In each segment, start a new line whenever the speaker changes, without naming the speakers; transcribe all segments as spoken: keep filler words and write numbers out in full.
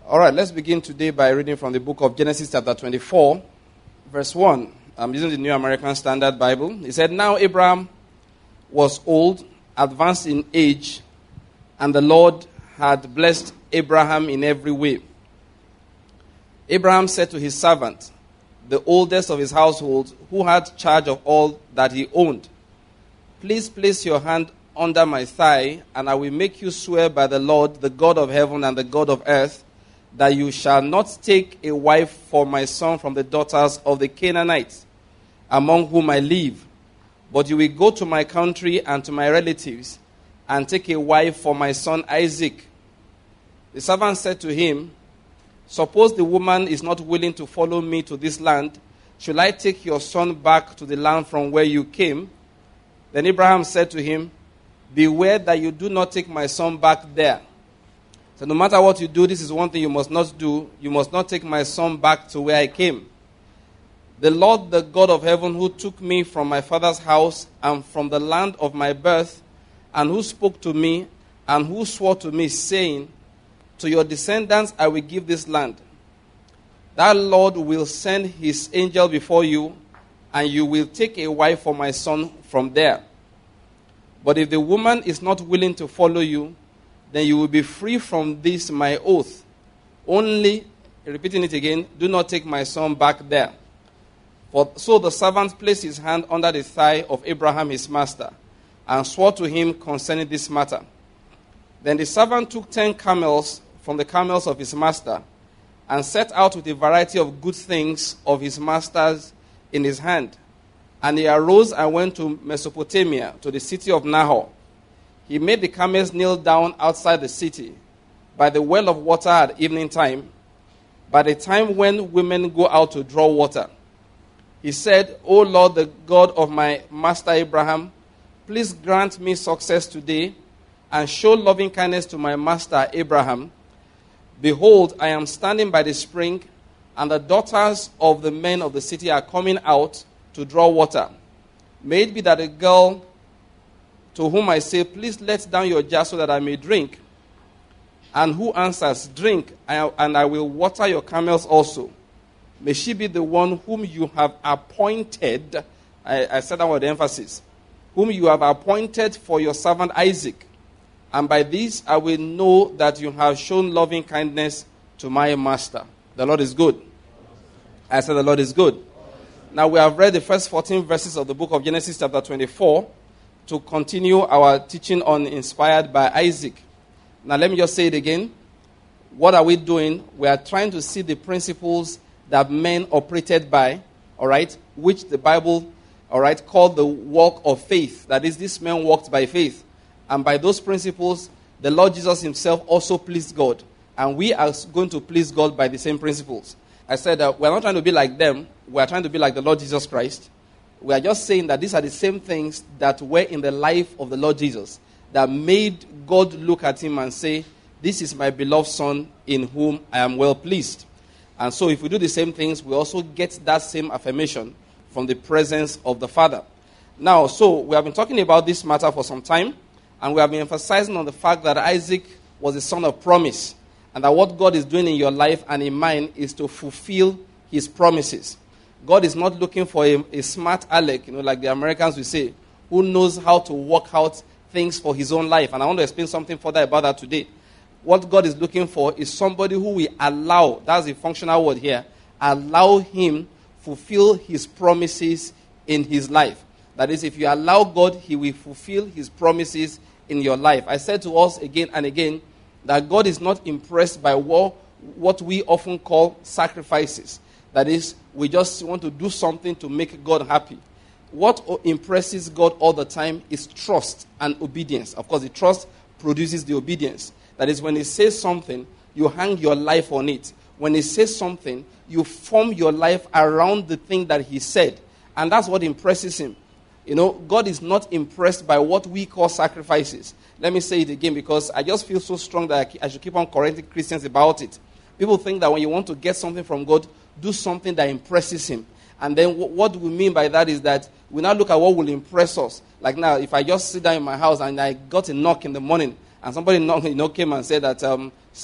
All right, let's begin today by reading from the book of Genesis chapter twenty-four, verse one. I'm using the New American Standard Bible. He said, "Now Abraham was old, advanced in age, and the Lord had blessed Abraham in every way. Abraham said to his servant, the oldest of his household, who had charge of all that he owned, 'Please place your hand under my thigh, and I will make you swear by the Lord, the God of heaven and the God of earth, that you shall not take a wife for my son from the daughters of the Canaanites, among whom I live, but you will go to my country and to my relatives, and take a wife for my son Isaac.' The servant said to him, 'Suppose the woman is not willing to follow me to this land, shall I take your son back to the land from where you came?' Then Abraham said to him, 'Beware that you do not take my son back there.' So no matter what you do, this is one thing you must not do. You must not take my son back to where I came. The Lord, the God of heaven, who took me from my father's house and from the land of my birth, and who spoke to me and who swore to me, saying, to your descendants I will give this land. That Lord will send his angel before you, and you will take a wife for my son from there. But if the woman is not willing to follow you, then you will be free from this my oath. Only," repeating it again, "do not take my son back there." For so the servant placed his hand under the thigh of Abraham his master, and swore to him concerning this matter. Then the servant took ten camels from the camels of his master, and set out with a variety of good things of his master's in his hand. And he arose and went to Mesopotamia, to the city of Nahor. He made the camels kneel down outside the city, by the well of water at evening time, by the time when women go out to draw water. He said, "O Lord, the God of my master Abraham, please grant me success today, and show loving kindness to my master Abraham. Behold, I am standing by the spring, and the daughters of the men of the city are coming out to draw water. May it be that a girl to whom I say, 'Please let down your jar so that I may drink,' and who answers, 'Drink, and I will water your camels also,' may she be the one whom you have appointed," I, I said that with emphasis, "whom you have appointed for your servant Isaac. And by this I will know that you have shown loving kindness to my master." The Lord is good. I said the Lord is good. Now we have read the first fourteen verses of the book of Genesis chapter twenty-four to continue our teaching on inspired by Isaac. Now let me just say it again. What are we doing? We are trying to see the principles that men operated by, all right, which the Bible, all right, called the walk of faith. That is, this man walked by faith. And by those principles, the Lord Jesus himself also pleased God. And we are going to please God by the same principles. I said that we're not trying to be like them. We're trying to be like the Lord Jesus Christ. We are just saying that these are the same things that were in the life of the Lord Jesus that made God look at him and say, "This is my beloved son in whom I am well pleased." And so if we do the same things, we also get that same affirmation from the presence of the Father. Now, so we have been talking about this matter for some time, and we have been emphasizing on the fact that Isaac was a son of promise, and that what God is doing in your life and in mine is to fulfill his promises. God is not looking for a, a smart aleck, you know, like the Americans will say, who knows how to work out things for his own life. And I want to explain something further about that today. What God is looking for is somebody who will allow, that's the functional word here, allow him fulfill his promises in his life. That is, if you allow God, he will fulfill his promises in your life. I said to us again and again that God is not impressed by what, what we often call sacrifices. That is, we just want to do something to make God happy. What impresses God all the time is trust and obedience. Of course, the trust produces the obedience. That is, when he says something, you hang your life on it. When he says something, you form your life around the thing that he said. And that's what impresses him. You know, God is not impressed by what we call sacrifices. Let me say it again because I just feel so strong that I should keep on correcting Christians about it. People think that when you want to get something from God, do something that impresses him. And then w- what we mean by that is that we now look at what will impress us. Like now, if I just sit down in my house and I got a knock in the morning, and somebody knock, you know, came and said that, um, sir,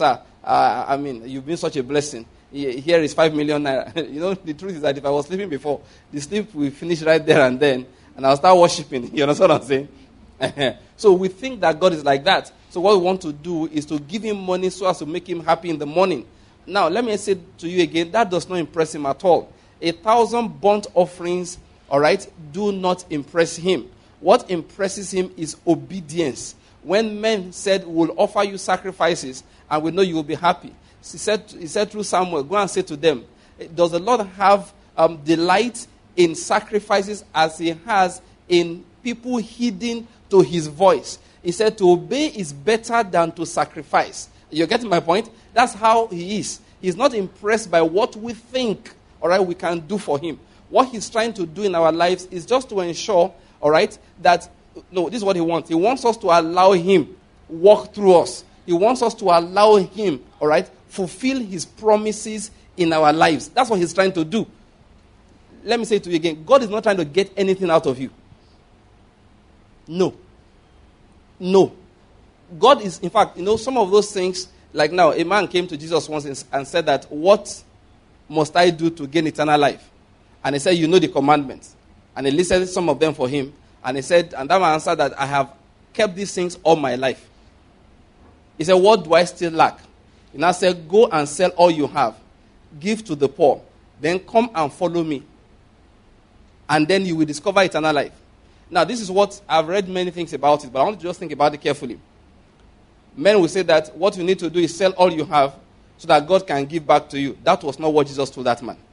Uh, I mean, you've been such a blessing. Here is five million naira. You know, the truth is that if I was sleeping before, the sleep will finish right there and then, and I'll start worshiping. You understand what I'm saying? So we think that God is like that. So what we want to do is to give him money so as to make him happy in the morning. Now, let me say to you again, that does not impress him at all. A thousand burnt offerings, all right, do not impress him. What impresses him is obedience. When men said, we'll offer you sacrifices and we know you will be happy. He said, he said through Samuel, go and say to them, does the Lord have um, delight in sacrifices as he has in people heeding to his voice? He said to obey is better than to sacrifice. You're getting my point? That's how he is. He's not impressed by what we think, all right, we can do for him. What he's trying to do in our lives is just to ensure, all right, that, no, this is what he wants. He wants us to allow him walk through us. He wants us to allow him, all right, fulfill his promises in our lives. That's what he's trying to do. Let me say it to you again. God is not trying to get anything out of you. No. No. God is, in fact, you know, some of those things, like now, a man came to Jesus once and said that, what must I do to gain eternal life? And he said, you know the commandments. And he listed some of them for him. And he said, and that man answered that, I have kept these things all my life. He said, what do I still lack? He now said, go and sell all you have. Give to the poor. Then come and follow me. And then you will discover eternal life. Now, this is what, I've read many things about it, but I want to just think about it carefully. Men will say that what you need to do is sell all you have so that God can give back to you. That was not what Jesus told that man.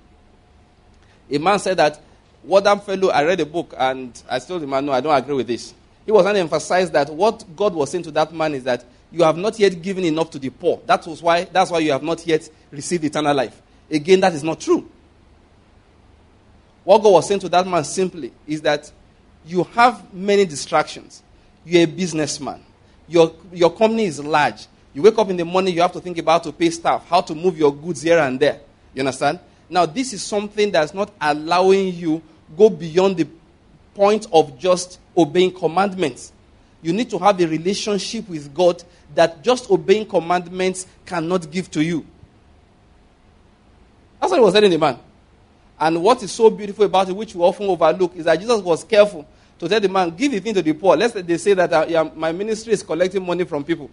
A man said that, what that fellow, I read a book and I told the man, no, I don't agree with this. He was trying to emphasize that what God was saying to that man is that you have not yet given enough to the poor. That was why, that's why you have not yet received eternal life. Again, that is not true. What God was saying to that man simply is that you have many distractions. You're a businessman. Your, your company is large. You wake up in the morning, you have to think about how to pay staff, how to move your goods here and there. You understand? Now, this is something that's not allowing you go beyond the point of just obeying commandments. You need to have a relationship with God that just obeying commandments cannot give to you. That's what he was telling the man. And what is so beautiful about it, which we often overlook, is that Jesus was careful to tell the man, give the thing to the poor. Let's say they say that uh, yeah, my ministry is collecting money from people.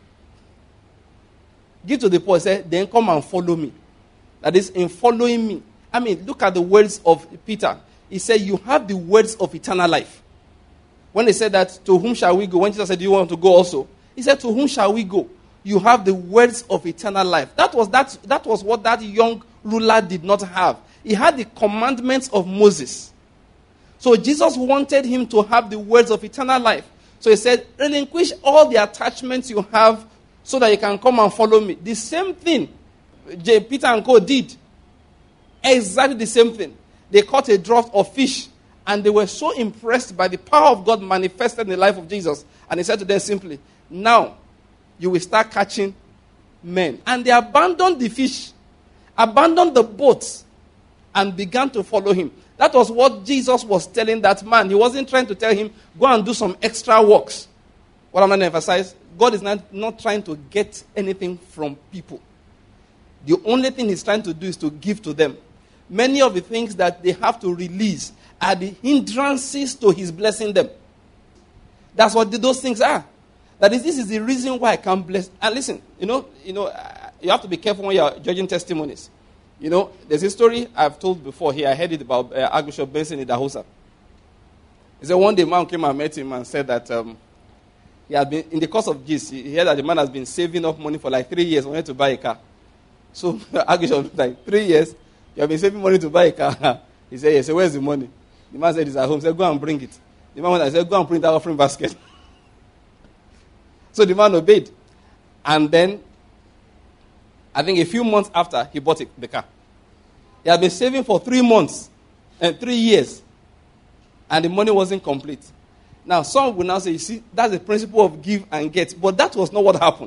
Give to the poor. Say, then come and follow me. That is, in following me. I mean, look at the words of Peter. He said, you have the words of eternal life. When they said that, to whom shall we go? When Jesus said, do you want to go also? He said, to whom shall we go? You have the words of eternal life. That was, that, that was what that young ruler did not have. He had the commandments of Moses. So Jesus wanted him to have the words of eternal life. So he said, relinquish all the attachments you have so that you can come and follow me. The same thing J. Peter and Co. did. Exactly the same thing. They caught a draught of fish and they were so impressed by the power of God manifested in the life of Jesus. And he said to them simply, now you will start catching men. And they abandoned the fish, abandoned the boats, and began to follow him. That was what Jesus was telling that man. He wasn't trying to tell him, go and do some extra works. What I'm going to emphasize, God is not, not trying to get anything from people. The only thing he's trying to do is to give to them. Many of the things that they have to release are the hindrances to his blessing them. That's what those things are. That is, this is the reason why I can't bless. And listen, you know, you know, you have to be careful when you're judging testimonies. You know, there's a story I've told before here. I heard it about uh, Archbishop Benson Idahosa. He said one day, man came and met him and said that um, he had been, in the course of this, he heard that the man has been saving up money for like three years, wanted to buy a car. So Archbishop was like, three years, you have been saving money to buy a car. He said, yes. So where's the money? The man said, it's at home. He said, go and bring it. The man went and said, go and bring that offering basket. So the man obeyed. And then, I think a few months after, he bought it, the car. He had been saving for three months and three years. And the money wasn't complete. Now, some will now say, you see, that's the principle of give and get. But that was not what happened.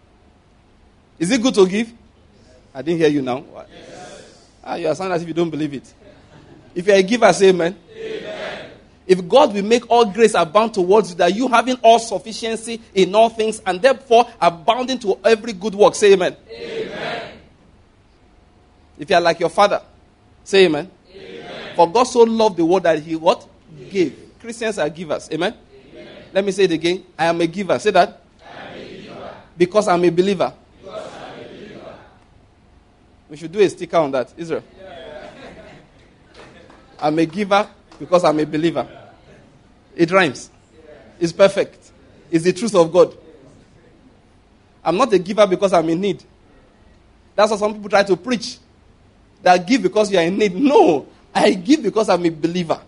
Is it good to give? I didn't hear you now. Yes. Ah, you are sounding as if you don't believe it. If you're a giver, say amen. Amen. If God will make all grace abound towards you, that you having all sufficiency in all things, and therefore abounding to every good work. Say amen.
Amen.
If you are like your father, say amen.
Amen.
For God so loved the world that he what? Gave. Christians are givers. Amen?
Amen.
Let me say it again. I am a giver. Say that.
I am a giver.
Because I'm a believer.
Because I'm a believer.
We should do a sticker on that. Israel. Yeah. I'm a giver because I'm a believer. It rhymes. It's perfect. It's the truth of God. I'm not a giver because I'm in need. That's what some people try to preach. That give because you are in need. No. I give because I'm a believer.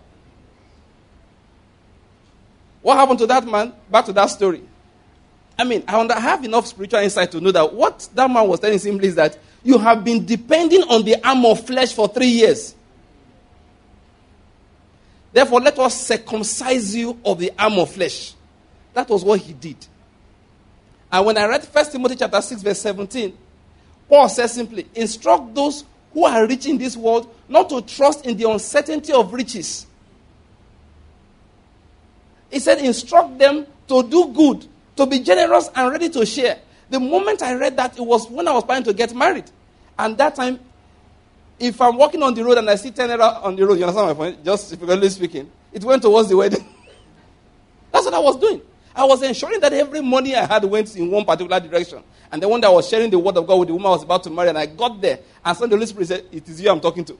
What happened to that man? Back to that story. I mean, I have enough spiritual insight to know that what that man was telling simply is that you have been depending on the arm of flesh for three years. Therefore, let us circumcise you of the arm of flesh. That was what he did. And when I read First Timothy chapter six, verse seventeen, Paul says simply, instruct those who are rich in this world not to trust in the uncertainty of riches. He said, instruct them to do good, to be generous and ready to share. The moment I read that, it was when I was planning to get married. And that time, if I'm walking on the road and I see ten naira on the road, you understand my point? Just figuratively speaking, it went towards the wedding. That's what I was doing. I was ensuring that every money I had went in one particular direction. And then one day I was sharing the word of God with the woman I was about to marry, and I got there, and suddenly the Holy Spirit said, it is you I'm talking to.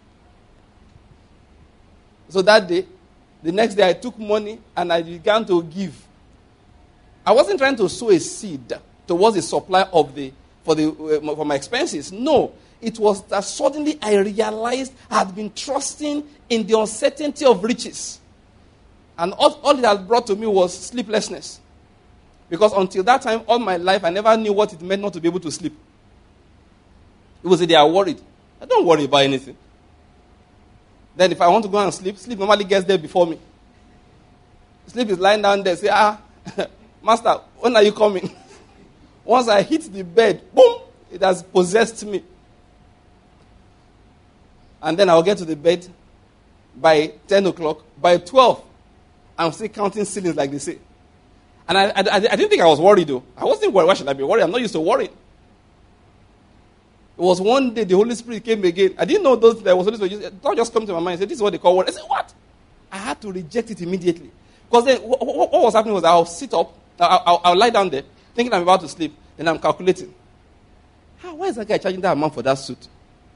So that day, the next day I took money and I began to give. I wasn't trying to sow a seed towards the supply of the for the uh, for my expenses. No, it was that suddenly I realized I had been trusting in the uncertainty of riches. And all, all it had brought to me was sleeplessness. Because until that time, all my life, I never knew what it meant not to be able to sleep. It was that they are worried. I don't worry about anything. Then if I want to go and sleep, sleep normally gets there before me. Sleep is lying down there, say, ah, Master, when are you coming? Once I hit the bed, boom, it has possessed me. And then I'll get to the bed by ten o'clock. By twelve, I'm still counting ceilings like they say. And I, I, I didn't think I was worried, though. I wasn't worried. Why should I be worried? I'm not used to worrying. It was one day the Holy Spirit came again. I didn't know those there was Holy Spirit. It just come to my mind and said, this is what they call worry. I said, what? I had to reject it immediately. Because then what, what, what was happening was I'll sit up, I'll, I'll, I'll lie down there, thinking I'm about to sleep, and I'm calculating. How, why is that guy charging that amount for that suit?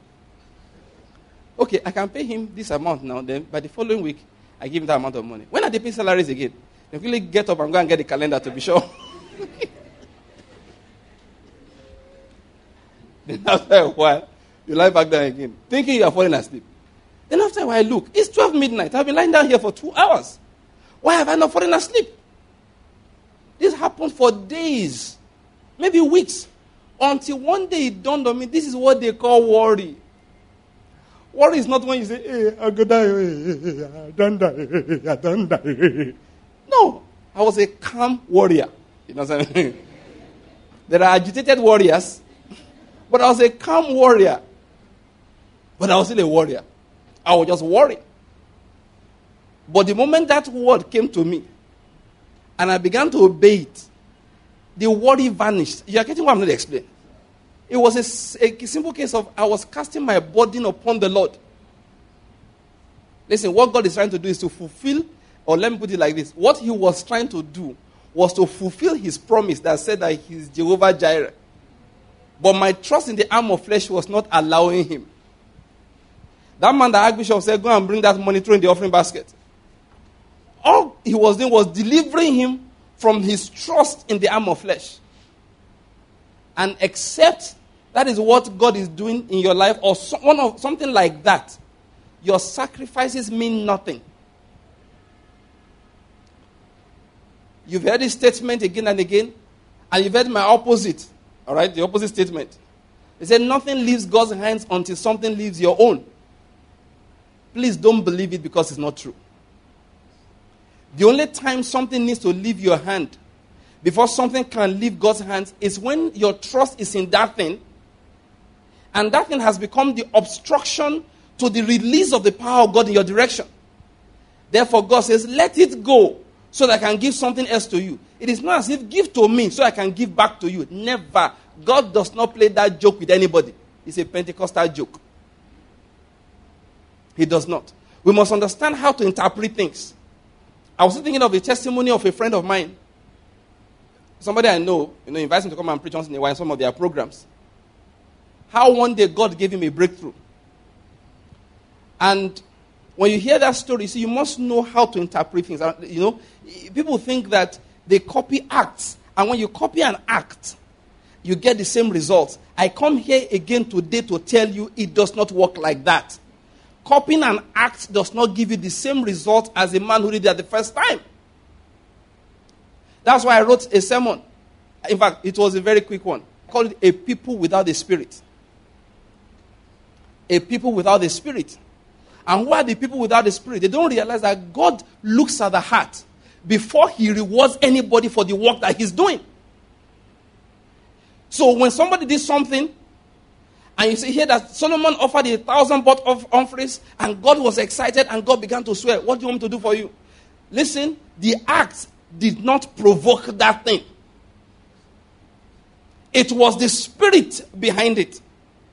Okay, I can pay him this amount now, then by the following week, I give him that amount of money. When are they paying salaries again? They really get up and go and get the calendar to be sure. Then after a while, you lie back down again, thinking you are falling asleep. Then after a while, look, it's twelve midnight. I've been lying down here for two hours. Why have I not fallen asleep? This happened for days, maybe weeks, until one day it dawned on me, this is what they call worry. Worry is not when you say, hey, I go die, hey, I don't die, I don't die. No, I was a calm warrior. You know what I mean? There are agitated warriors, but I was a calm warrior. But I was still a warrior. I was just worried. But the moment that word came to me, and I began to obey it, the worry vanished. You are getting what I'm going to explain? It was a, a simple case of I was casting my burden upon the Lord. Listen, what God is trying to do is to fulfill, or let me put it like this. What he was trying to do was to fulfill his promise that said that he is Jehovah Jireh. But my trust in the arm of flesh was not allowing him. That man, the Archbishop, said, go and bring that money, throw in the offering basket. All he was doing was delivering him from his trust in the arm of flesh. And except that is what God is doing in your life, or so, one of, something like that, your sacrifices mean nothing. You've heard this statement again and again, and you've heard my opposite. All right, the opposite statement. They said nothing leaves God's hands until something leaves your own. Please don't believe it because it's not true. The only time something needs to leave your hand before something can leave God's hands is when your trust is in that thing, and that thing has become the obstruction to the release of the power of God in your direction. Therefore, God says, let it go so that I can give something else to you. It is not as if give to me so I can give back to you. Never. God does not play that joke with anybody. It's a Pentecostal joke. He does not. We must understand how to interpret things. I was thinking of a testimony of a friend of mine. Somebody I know, you know, invites him to come and preach once in a while in some of their programs. How one day God gave him a breakthrough. And when you hear that story, see, you must know how to interpret things. You know, people think that they copy acts. And when you copy an act, you get the same results. I come here again today to tell you it does not work like that. Copying an act does not give you the same result as a man who did it the first time. That's why I wrote a sermon. In fact, it was a very quick one. I called it A People Without a Spirit. A people without a spirit. And who are the people without a spirit? They don't realize that God looks at the heart before he rewards anybody for the work that he's doing. So when somebody did something, and you see here that Solomon offered a thousand burnt offerings, and God was excited, and God began to swear, what do you want me to do for you? Listen, the act did not provoke that thing. It was the spirit behind it.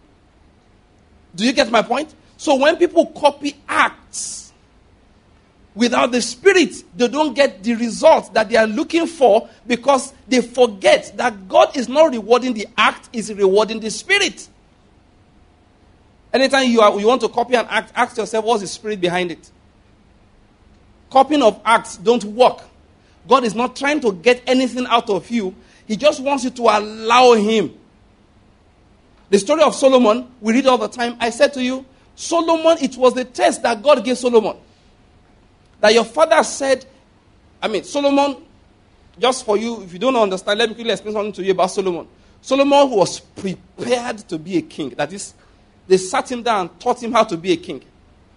Do you get my point? So when people copy acts without the spirit, they don't get the results that they are looking for because they forget that God is not rewarding the act, is rewarding the spirit. Anytime you, are, you want to copy an act, ask yourself, what's the spirit behind it? Copying of acts don't work. God is not trying to get anything out of you. He just wants you to allow him. The story of Solomon, we read all the time. I said to you, Solomon, it was the test that God gave Solomon. That your father said, I mean, Solomon, just for you, if you don't understand, let me quickly explain something to you about Solomon. Solomon was prepared to be a king. That is, they sat him down and taught him how to be a king.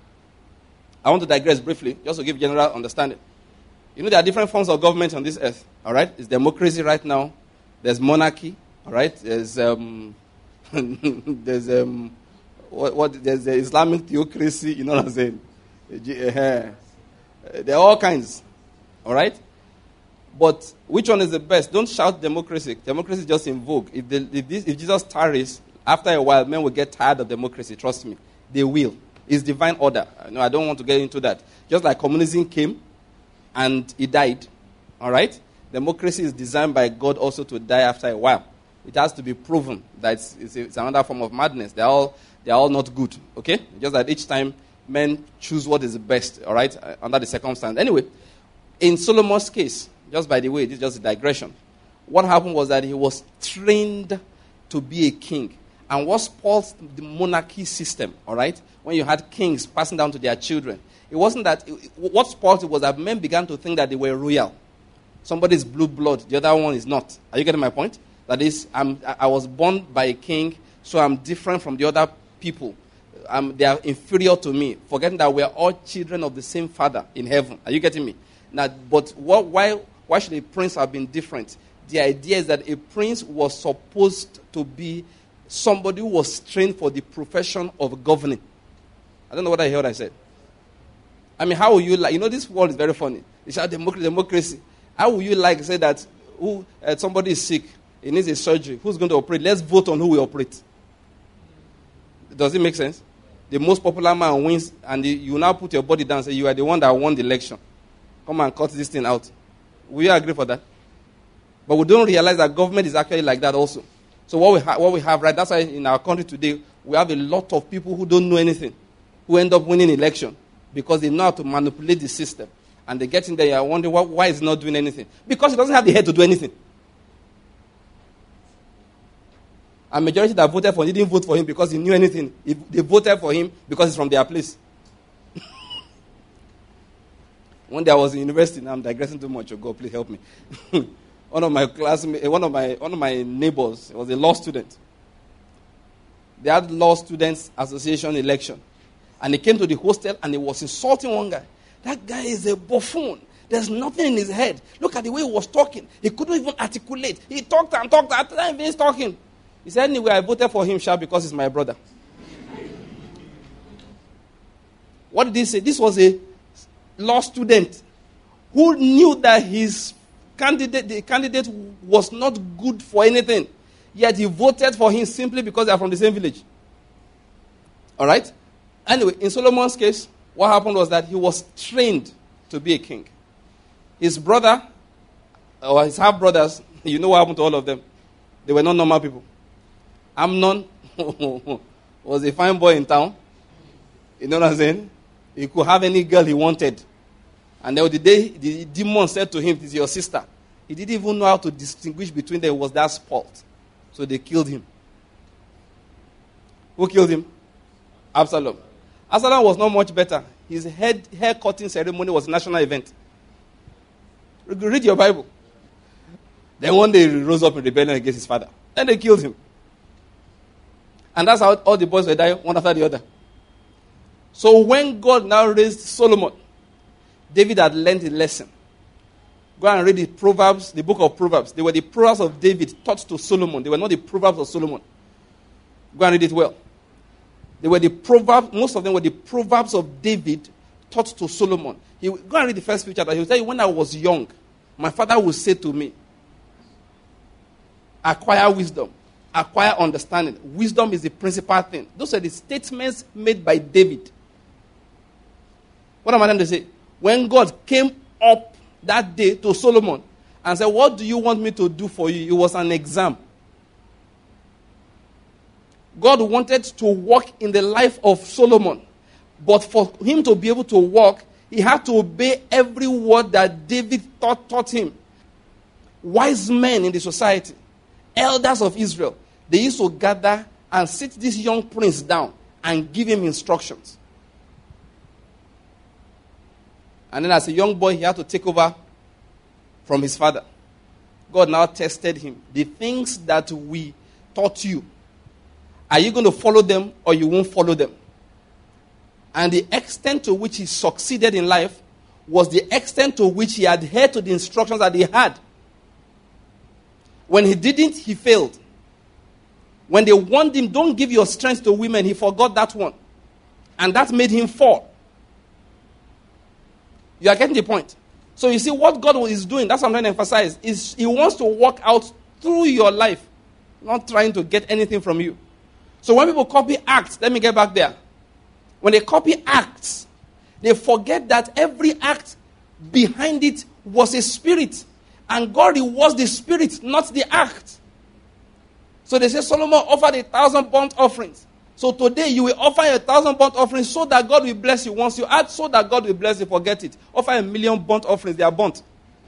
I want to digress briefly, just to give general understanding. You know, there are different forms of government on this earth, all right? It's democracy right now. There's monarchy, all right? There's, um, there's, um, what, what, there's the Islamic theocracy, you know what I'm saying? There are all kinds, all right? But which one is the best? Don't shout democracy. Democracy is just in vogue. If, the, if, this, if Jesus tarries, after a while, men will get tired of democracy. Trust me. They will. It's divine order. No, I don't want to get into that. Just like communism came and it died, all right? Democracy is designed by God also to die after a while. It has to be proven that it's, it's, it's another form of madness. They're all, they're all not good, okay? Just that each time men choose what is the best, all right, uh, under the circumstance. Anyway, in Solomon's case, just by the way, this is just a digression. What happened was that he was trained to be a king. And what spoils the monarchy system, all right, when you had kings passing down to their children, it wasn't that, it, what spoiled it was that men began to think that they were royal. Somebody is blue blood, the other one is not. Are you getting my point? That is, I'm, I was born by a king, so I'm different from the other people. Um, they are inferior to me, forgetting that we are all children of the same father in heaven. Are you getting me? Now, but what, why, why should a prince have been different? The idea is that a prince was supposed to be somebody who was trained for the profession of governing. I don't know what I heard what I said. I mean, how will you like, you know, this world is very funny. It's a democracy, democracy. How will you like say that who, uh, somebody is sick, he needs a surgery, who's going to operate? Let's vote on who will operate. Does it make sense? The most popular man wins, and the, you now put your body down and say, you are the one that won the election. Come and cut this thing out. Will you agree for that? But we don't realize that government is actually like that also. So what we, ha- what we have, right, that's why in our country today, we have a lot of people who don't know anything, who end up winning election because they know how to manipulate the system. And they get in there, you are wondering why, why is he not doing anything? Because he doesn't have the head to do anything. And majority that voted for him didn't vote for him because he knew anything. They voted for him because he's from their place. One day I was in university, now I'm digressing too much. Oh God, please help me. One of my classmates, one of my one of my neighbors was a law student. They had law students association election, and he came to the hostel and he was insulting one guy. That guy is a buffoon. There's nothing in his head. Look at the way he was talking. He couldn't even articulate. He talked and talked. After that, he finished talking. He said, anyway, I voted for him, Sha, because he's my brother. What did he say? This was a law student who knew that his candidate, the candidate was not good for anything, yet he voted for him simply because they are from the same village. All right? Anyway, in Solomon's case, what happened was that he was trained to be a king. His brother, or his half-brothers, you know what happened to all of them. They were not normal people. Amnon was a fine boy in town. You know what I'm saying? He could have any girl he wanted. And then the day the demon said to him, "This is your sister," he didn't even know how to distinguish between them. It was that spot. So they killed him. Who killed him? Absalom. Absalom was not much better. His head hair cutting ceremony was a national event. Read your Bible. Then one day he rose up in rebellion against his father. Then they killed him. And that's how all the boys were dying, one after the other. So when God now raised Solomon, David had learned a lesson. Go and read the Proverbs, the book of Proverbs. They were the Proverbs of David taught to Solomon. They were not the Proverbs of Solomon. Go and read it well. They were the Proverbs, most of them were the Proverbs of David taught to Solomon. He, go and read the first few chapters. He will tell you, when I was young, my father would say to me, acquire wisdom, acquire understanding. Wisdom is the principal thing. Those are the statements made by David. What am I trying to say? When God came up that day to Solomon and said, "What do you want me to do for you?" It was an exam. God wanted to walk in the life of Solomon. But for him to be able to walk, he had to obey every word that David taught, taught him. Wise men in the society, elders of Israel, they used to gather and sit this young prince down and give him instructions. And then as a young boy, he had to take over from his father. God now tested him. The things that we taught you, are you going to follow them or you won't follow them? And the extent to which he succeeded in life was the extent to which he adhered to the instructions that he had. When he didn't, he failed. When they warned him, "Don't give your strength to women," he forgot that one. And that made him fall. You are getting the point. So you see what God is doing, that's what I'm trying to emphasize, is he wants to walk out through your life, not trying to get anything from you. So when people copy Acts, let me get back there. When they copy Acts, they forget that every act behind it was a spirit. And God rewards the spirit, not the act. So they say Solomon offered a thousand burnt offerings. So today you will offer a thousand burnt offerings so that God will bless you. Once you add so that God will bless you, forget it. Offer a million burnt offerings, they are burnt.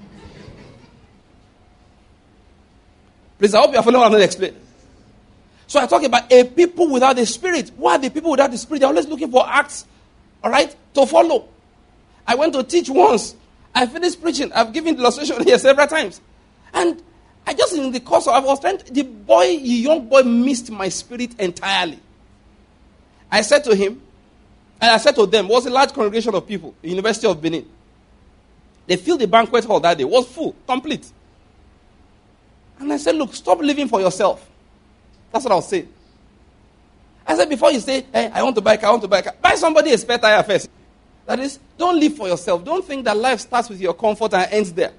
Please, I hope you are following what I'm going to explain. So I talk about a people without the spirit. What are the people without the spirit? They're always looking for acts, all right, to follow. I went to teach once. I finished preaching. I've given the illustration here several times. And I just, in the course of, I was trying to, the boy, the young boy missed my spirit entirely. I said to him, and I said to them, it was a large congregation of people, the University of Benin. They filled the banquet hall that day. It was full, complete. And I said, look, stop living for yourself. That's what I'll say. I said, before you say, hey, I want to buy a car, I want to buy a car, buy somebody a spare tire first. That is, don't live for yourself. Don't think that life starts with your comfort and ends there.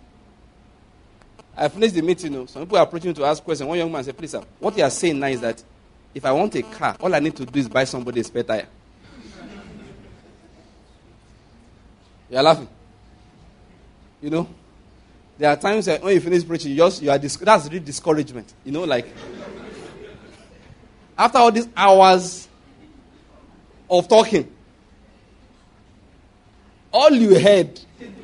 I finished the meeting. You know, some people are approaching to ask questions. One young man said, please, sir, what you are saying now is that if I want a car, all I need to do is buy somebody a spare tire. You are laughing. You know, there are times that when you finish preaching, you just, you are dis- that's real discouragement. You know, like, after all these hours of talking, all you heard,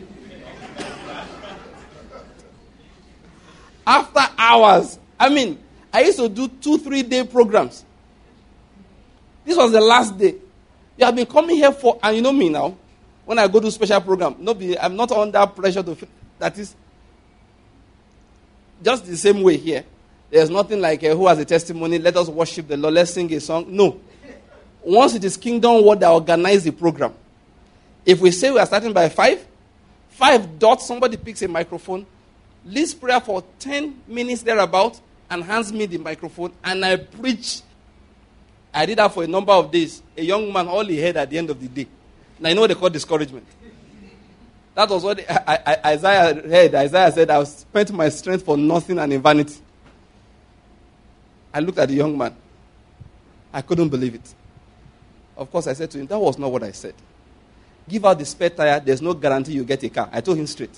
after hours, I mean, I used to do two, three day programs. This was the last day. You have been coming here for, and you know me now, when I go to special program, nobody, I'm not under pressure to, that is, just the same way here. There's nothing like uh, who has a testimony, let us worship the Lord, let's sing a song. No. Once it is Kingdom Word that organize the program. If we say we are starting by five, five dots, somebody picks a microphone, leads prayer for ten minutes thereabout, and hands me the microphone, and I preach. I did that for a number of days. A young man, all he heard at the end of the day. Now, you know what they call discouragement. That was what I, I, Isaiah heard. Isaiah said, I have spent my strength for nothing and in vanity. I looked at the young man. I couldn't believe it. Of course, I said to him, that was not what I said. Give out the spare tire, there's no guarantee you get a car. I told him straight.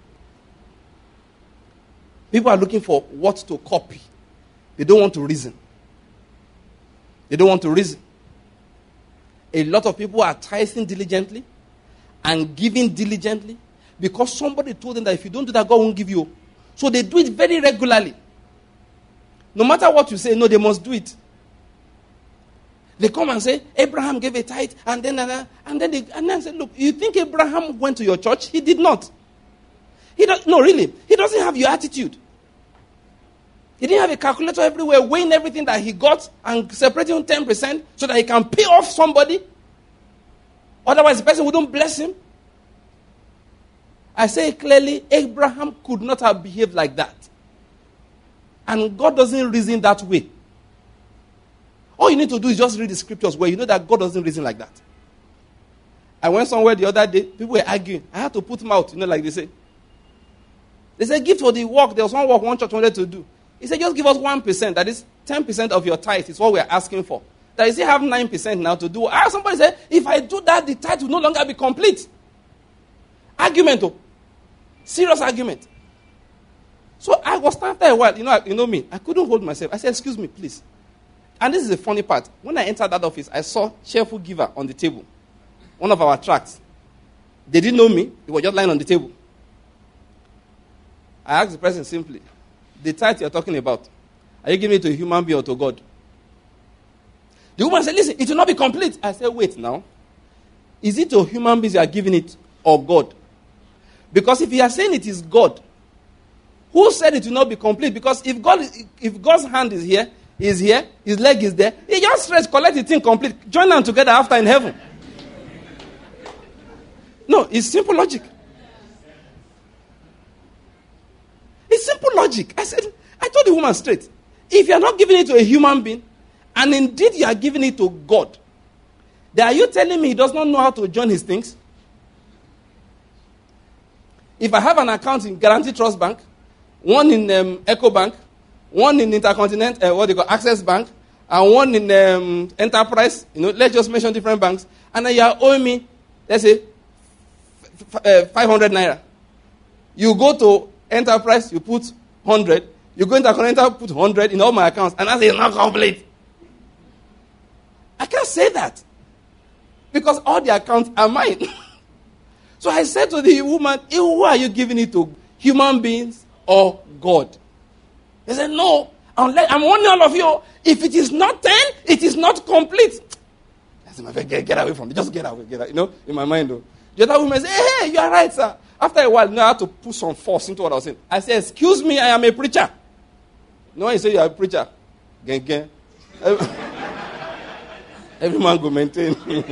People are looking for what to copy. They don't want to reason. They don't want to reason. A lot of people are tithing diligently and giving diligently because somebody told them that if you don't do that, God won't give you. So they do it very regularly. No matter what you say, no, they must do it. They come and say, Abraham gave a tithe, and then uh, and then they and then say, look, you think Abraham went to your church? He did not. He does, no, really, he doesn't have your attitude. He didn't have a calculator everywhere, weighing everything that he got and separating ten percent so that he can pay off somebody. Otherwise, the person wouldn't bless him. I say clearly, Abraham could not have behaved like that. And God doesn't reason that way. All you need to do is just read the scriptures where you know that God doesn't reason like that. I went somewhere the other day, people were arguing. I had to put them out, you know, like they say. They said, give for the work. There was one work one church wanted to do. He said, just give us one percent. That is ten percent of your tithe is what we're asking for. That is, you have nine percent now to do. Ah, somebody said, if I do that, the tithe will no longer be complete. Argument, oh. Serious argument. So I was after a while, you know, you know me, I couldn't hold myself. I said, excuse me, please. And this is the funny part. When I entered that office, I saw Cheerful Giver on the table. One of our tracts. They didn't know me. They were just lying on the table. I asked the person simply, the tithe you're talking about, are you giving it to a human being or to God? The woman said, listen, it will not be complete. I said, wait now. Is it to human beings you are giving it or God? Because if you are saying it is God, who said it will not be complete? Because if God, if God's hand is here, is here, his leg is there, he just stretch, collect the thing complete, join them together after in heaven. No, it's simple logic. It's simple logic. I said, I told the woman straight, if you are not giving it to a human being, and indeed you are giving it to God, then are you telling me he does not know how to join his things? If I have an account in Guarantee Trust Bank, one in um, Echo Bank, one in Intercontinental, uh, what they call Access Bank, and one in um, Enterprise, you know, let's just mention different banks, and then you are owing me, let's say, f- f- uh, five hundred naira. You go to Enterprise, you put one hundred. You go into Intercontinental, put one hundred in all my accounts, and I say it's not complete. I can't say that. Because all the accounts are mine. So I said to the woman, who are you giving it to? Human beings or God? They said, no. Unless, I'm warning all of you, if it is not ten, it is not complete. I said, my friend, get, get away from it. Just get away. Get away. You know, in my mind, though. The other woman said, hey, hey, you are right, sir. After a while, you know, I had to put some force into what I was saying. I said, excuse me, I am a preacher. No one say you are a preacher. Gang, gang. Every, every man go maintain.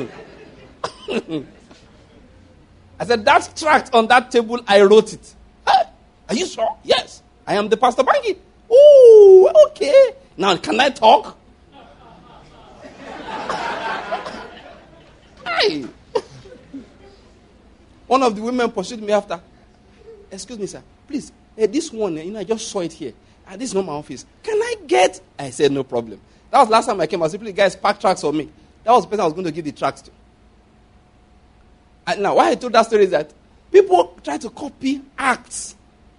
I said, that tract on that table, I wrote it. Hey, are you sure? Yes. I am the Pastor Bangi. Ooh, okay. Now, can I talk? Hi. One of the women pursued me after. Excuse me, sir. Please, hey, this one, you know, I just saw it here. Ah, this is not my office. Can I get? I said, no problem. That was last time I came. I simply, guys, pack tracts for me. That was the person I was going to give the tracts to. And now, why I told that story is that people try to copy acts.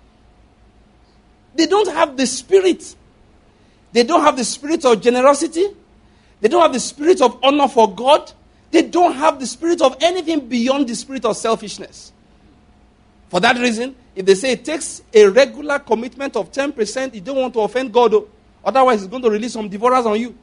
They don't have the spirit. They don't have the spirit of generosity. They don't have the spirit of honor for God. They don't have the spirit of anything beyond the spirit of selfishness. For that reason, if they say it takes a regular commitment of ten percent, you don't want to offend God. Otherwise, it's going to release some devourers on you.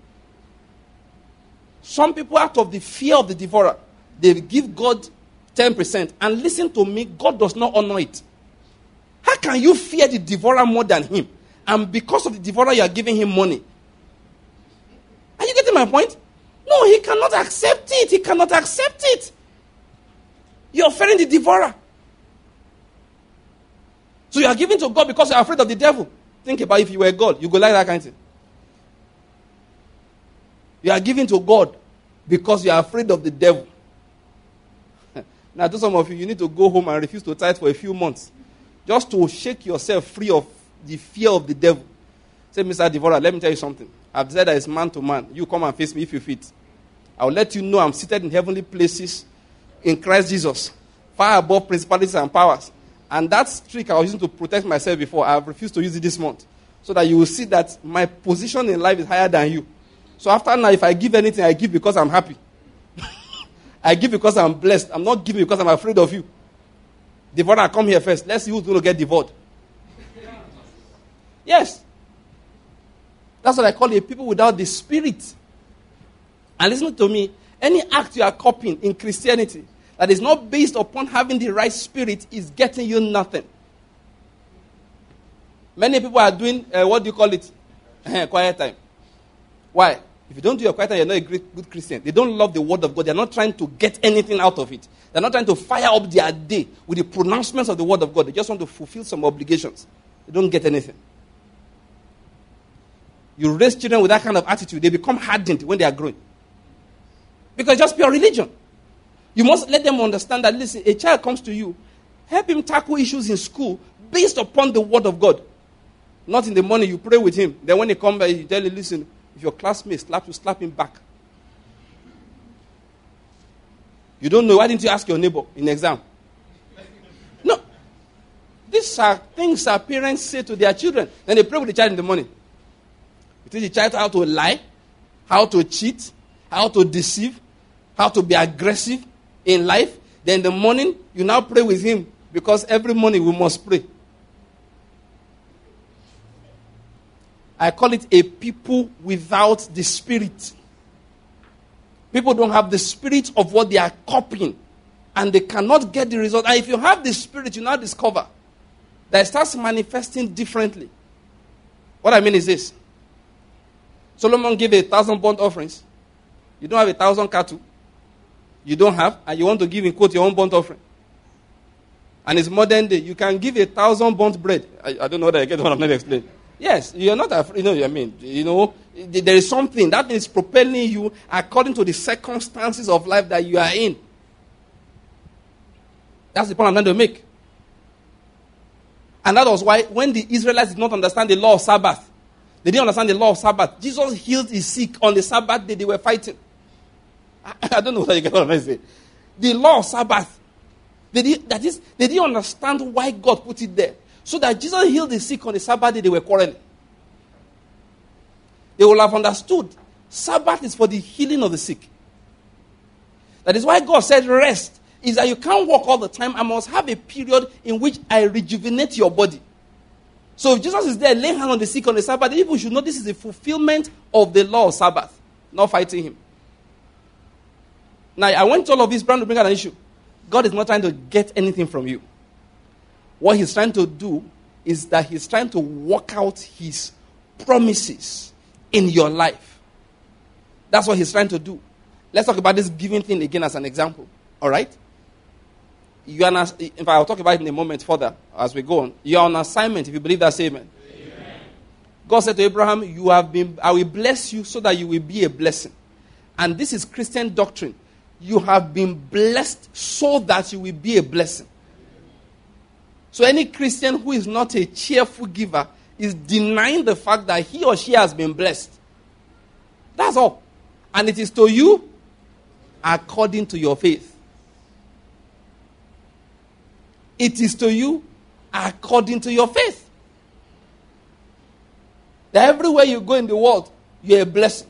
Some people, out of the fear of the devourer, they give God ten percent. And listen to me, God does not honor it. How can you fear the devourer more than him? And because of the devourer, you are giving him money. Are you getting my point? No, he cannot accept it. He cannot accept it. You're offering the devourer. So you are giving to God because you are afraid of the devil. Think about if you were God, you go like that kind of thing. You are giving to God because you are afraid of the devil. Now, to some of you, you need to go home and refuse to tithe for a few months. Just to shake yourself free of the fear of the devil. Say, Mister Devourer, let me tell you something. I've said that it's man to man. You come and face me if you fit. I'll let you know I'm seated in heavenly places in Christ Jesus, far above principalities and powers. And that trick I was using to protect myself before, I've refused to use it this month. So that you will see that my position in life is higher than you. So after now, if I give anything, I give because I'm happy. I give because I'm blessed. I'm not giving because I'm afraid of you. Devourer, come here first. Let's see who's going to get devoured. Yes. That's what I call it, people without the spirit. And listen to me, any act you are copying in Christianity that is not based upon having the right spirit is getting you nothing. Many people are doing, uh, what do you call it? Quiet time. Why? If you don't do your quiet time, you're not a great, good Christian. They don't love the word of God. They're not trying to get anything out of it. They're not trying to fire up their day with the pronouncements of the word of God. They just want to fulfill some obligations. They don't get anything. You raise children with that kind of attitude, they become hardened when they are growing. Because it's just pure religion. You must let them understand that, listen, a child comes to you, help him tackle issues in school based upon the word of God. Not in the morning, you pray with him. Then when he comes back, you tell him, listen, if your classmate slaps you, slap him back. You don't know, why didn't you ask your neighbor in exam? No. These are things that parents say to their children. Then they pray with the child in the morning. You teach the child how to lie, how to cheat, how to deceive, how to be aggressive in life. Then in the morning, you now pray with him because every morning we must pray. I call it a people without the spirit. People don't have the spirit of what they are copying. And they cannot get the result. And if you have the spirit, you now discover that it starts manifesting differently. What I mean is this. Solomon gave a thousand burnt offerings. You don't have a thousand cattle. You don't have, and you want to give in quote your own burnt offering. And it's modern day. You can give a thousand burnt bread. I, I don't know whether I get what I'm going to explain. Yes, you're not afraid. You know what I mean? You know, there is something that is propelling you according to the circumstances of life that you are in. That's the point I'm trying to make. And that was why when the Israelites did not understand the law of Sabbath, they didn't understand the law of Sabbath. Jesus healed his sick on the Sabbath day they were fighting. I, I don't know what you get what I'm saying. The law of Sabbath. They did, that is, they didn't understand why God put it there. So that Jesus healed the sick on the Sabbath day, they were quarreling. They will have understood Sabbath is for the healing of the sick. That is why God said rest. Is that you can't walk all the time. I must have a period in which I rejuvenate your body. So if Jesus is there laying hands on the sick on the Sabbath, people should know this is a fulfillment of the law of Sabbath, not fighting him. Now, I want all of this brand to bring out an issue. God is not trying to get anything from you. What he's trying to do is that he's trying to work out his promises in your life. That's what he's trying to do. Let's talk about this giving thing again as an example. All right? You are, in fact, I'll talk about it in a moment further as we go on. You are on assignment. If you believe that, say amen. Amen. God said to Abraham, "You have been. I will bless you so that you will be a blessing." And this is Christian doctrine. You have been blessed so that you will be a blessing. So any Christian who is not a cheerful giver is denying the fact that he or she has been blessed. That's all. And it is to you according to your faith. It is to you according to your faith. That everywhere you go in the world, you're a blessing.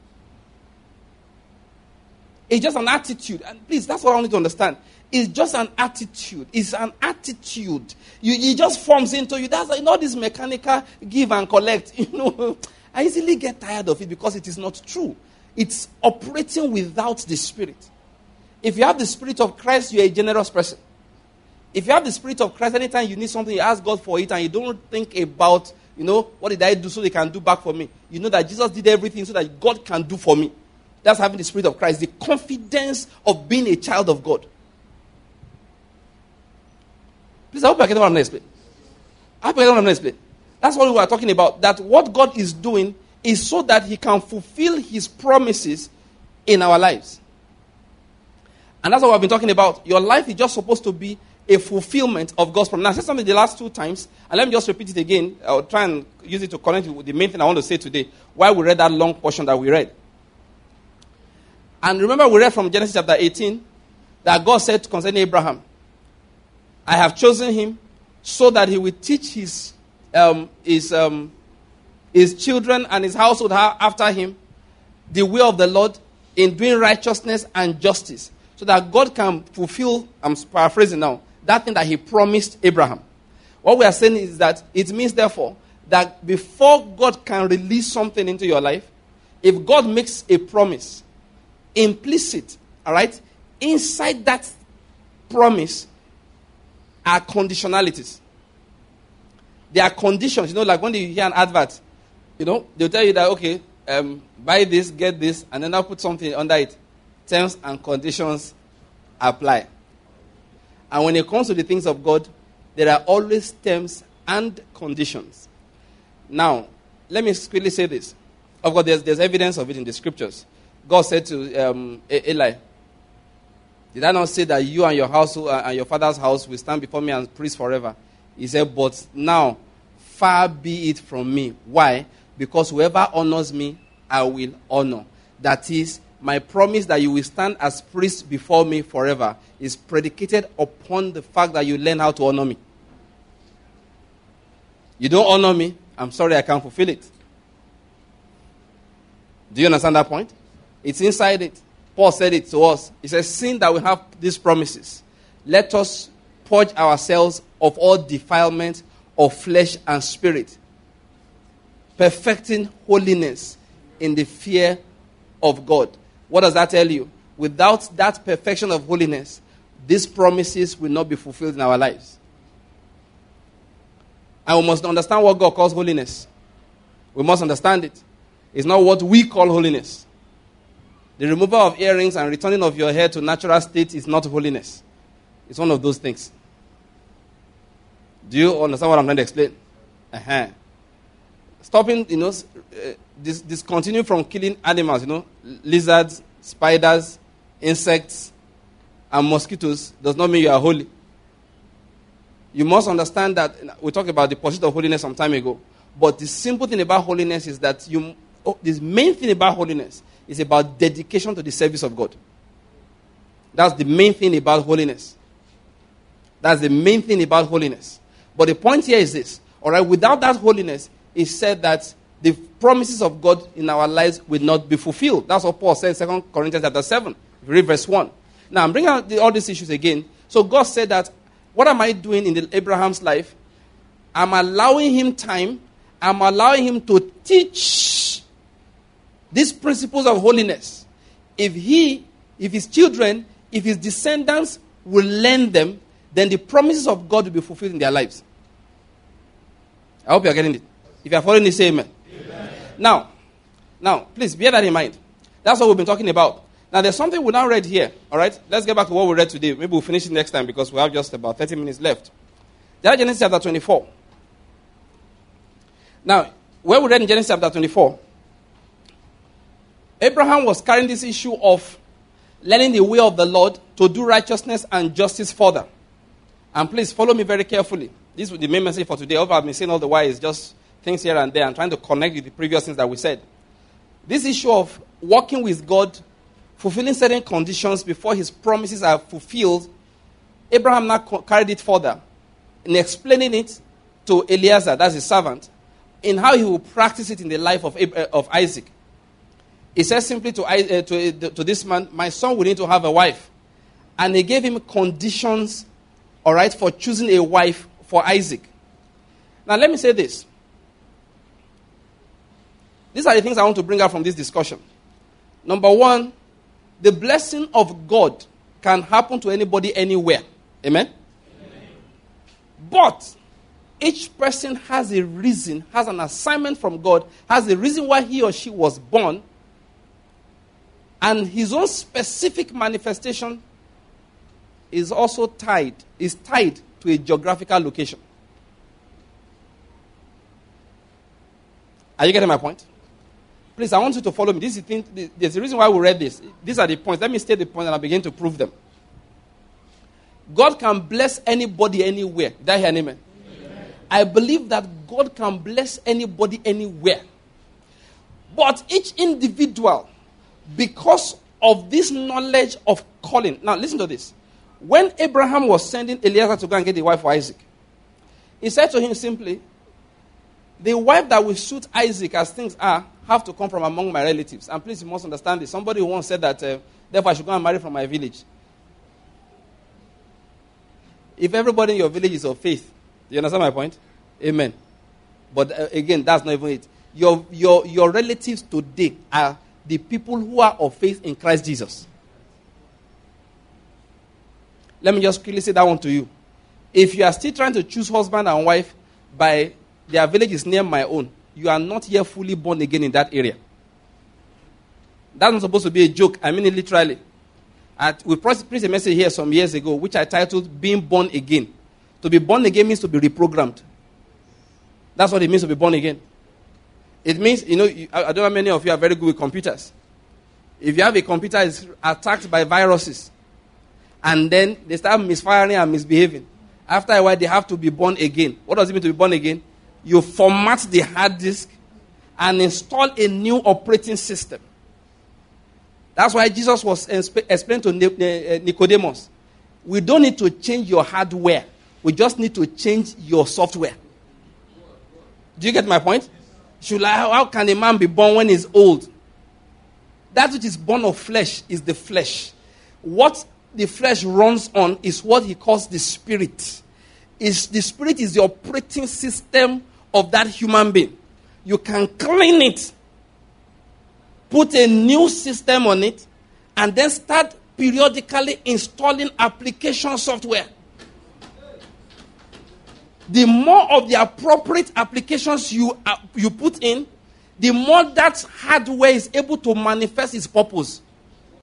It's just an attitude. And please, that's what I want you to understand. It's just an attitude. It's an attitude. You, it just forms into you. That's like, you know, this mechanical give and collect. You know, I easily get tired of it because it is not true. It's operating without the Spirit. If you have the Spirit of Christ, you're a generous person. If you have the Spirit of Christ, anytime you need something, you ask God for it and you don't think about, you know, what did I do so they can do back for me? You know that Jesus did everything so that God can do for me. That's having the Spirit of Christ, the confidence of being a child of God. Please, I hope I get what I'm going to explain. I hope I get what I'm going to explain. That's what we are talking about. That what God is doing is so that he can fulfill his promises in our lives. And that's what we've been talking about. Your life is just supposed to be a fulfillment of God's promise. Now, I said something the last two times, and let me just repeat it again. I'll try and use it to connect with the main thing I want to say today, why we read that long portion that we read. And remember, we read from Genesis chapter eighteen that God said concerning Abraham, I have chosen him so that he will teach his um, his um, his children and his household after him the way of the Lord in doing righteousness and justice, so that God can fulfill, I'm paraphrasing now, that thing that he promised Abraham. What we are saying is that it means, therefore, that before God can release something into your life, if God makes a promise, implicit, all right, inside that promise are conditionalities. There are conditions, you know, like when you hear an advert, you know, they'll tell you that, okay, um, buy this, get this, and then I'll put something under it. Terms and conditions apply. And when it comes to the things of God, there are always terms and conditions. Now, let me quickly say this. Of course, there's, there's evidence of it in the scriptures. God said to um, Eli, did I not say that you and your household uh, and your father's house will stand before me and praise forever? He said, but now, far be it from me. Why? Because whoever honors me, I will honor. That is, my promise that you will stand as priest before me forever is predicated upon the fact that you learn how to honor me. You don't honor me, I'm sorry, I can't fulfill it. Do you understand that point? It's inside it. Paul said it to us. He says, seeing that we have these promises, let us purge ourselves of all defilement of flesh and spirit, perfecting holiness in the fear of God. What does that tell you? Without that perfection of holiness, these promises will not be fulfilled in our lives. And we must understand what God calls holiness. We must understand it. It's not what we call holiness. The removal of earrings and returning of your hair to natural state is not holiness. It's one of those things. Do you understand what I'm trying to explain? Uh-huh. Stopping, you know, uh, dis- discontinue from killing animals, you know, lizards, spiders, insects, and mosquitoes does not mean you are holy. You must understand that, we talked about the pursuit of holiness some time ago, but the simple thing about holiness is that you, oh, the main thing about holiness is about dedication to the service of God. That's the main thing about holiness. That's the main thing about holiness. But the point here is this, all right, without that holiness, it said that the promises of God in our lives will not be fulfilled. That's what Paul said in Second Corinthians chapter seven. If you read verse one. Now, I'm bringing out the, all these issues again. So God said that, what am I doing in the, Abraham's life? I'm allowing him time. I'm allowing him to teach these principles of holiness. If he, if his children, if his descendants will learn them, then the promises of God will be fulfilled in their lives. I hope you are getting it. If you are following this, say amen. Amen. Now, now, please bear that in mind. That's what we've been talking about. Now, there's something we now read here. All right? Let's get back to what we read today. Maybe we'll finish it next time because we have just about thirty minutes left. Genesis chapter twenty-four. Now, where we read in Genesis chapter twenty-four, Abraham was carrying this issue of learning the way of the Lord to do righteousness and justice further. And please follow me very carefully. This is the main message for today. All I've been saying all the while is just things here and there and trying to connect with the previous things that we said. This issue of working with God, fulfilling certain conditions before his promises are fulfilled, Abraham now carried it further in explaining it to Eliezer, that's his servant, in how he will practice it in the life of, of Isaac. He says simply to, uh, to, to this man, my son will need to have a wife. And he gave him conditions, all right, for choosing a wife for Isaac. Now, let me say this. These are the things I want to bring out from this discussion. Number one, the blessing of God can happen to anybody anywhere. Amen? Amen? But each person has a reason, has an assignment from God, has a reason why he or she was born, and his own specific manifestation is also tied, is tied to a geographical location. Are you getting my point? Please, I want you to follow me. This is the thing, there's a reason why we read this. These are the points. Let me state the points and I'll begin to prove them. God can bless anybody anywhere. Did I hear an amen? Amen? I believe that God can bless anybody anywhere. But each individual, because of this knowledge of calling. Now listen to this. When Abraham was sending Eliezer to go and get a wife for Isaac, he said to him simply, the wife that will suit Isaac as things are, have to come from among my relatives. And please, you must understand this. Somebody once said that, uh, therefore I should go and marry from my village. If everybody in your village is of faith, do you understand my point? Amen. But uh, again, that's not even it. Your, your, your relatives today are the people who are of faith in Christ Jesus. Let me just quickly say that one to you. If you are still trying to choose husband and wife by their village is near my own, you are not yet fully born again in that area. That's not supposed to be a joke. I mean it literally. At, we preached a message here some years ago, which I titled, Being Born Again. To be born again means to be reprogrammed. That's what it means to be born again. It means, you know, you, I don't know how many of you are very good with computers. If you have a computer that's attacked by viruses, and then they start misfiring and misbehaving, after a while they have to be born again. What does it mean to be born again? You format the hard disk and install a new operating system. That's why Jesus was explained to Nicodemus. We don't need to change your hardware. We just need to change your software. Do you get my point? Should I, how can a man be born when he's old? That which is born of flesh is the flesh. What the flesh runs on is what he calls the spirit. Is the spirit is the operating system of that human being. You can clean it, put a new system on it, and then start periodically installing application software. The more of the appropriate applications you uh, you put in, the more that hardware is able to manifest its purpose.